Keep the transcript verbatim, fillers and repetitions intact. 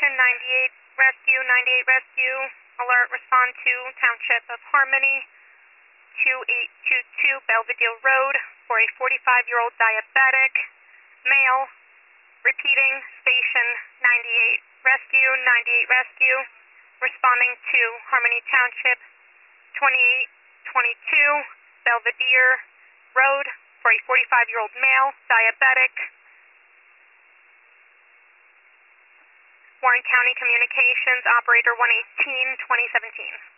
Station ninety-eight Rescue, ninety-eight Rescue. Alert, respond to Township of Harmony, two eight two two Belvedere Road for a forty-five-year-old diabetic male. Repeating, Station ninety-eight Rescue, ninety-eight Rescue. Responding to Harmony Township, twenty-eight twenty-two Belvedere Road for a forty-five-year-old male, diabetic. Warren County Communications, Operator one eighteen, twenty seventeen.